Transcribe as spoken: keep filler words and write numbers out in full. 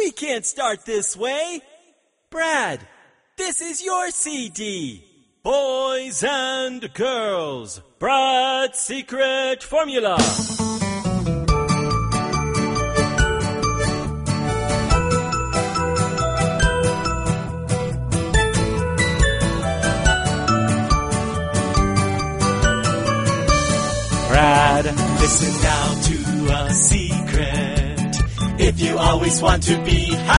We can't start this way. Brad, this is your C D. Boys and girls, Brad's Secret Formula. Brad, listen now to a secret. If you always want to be happy,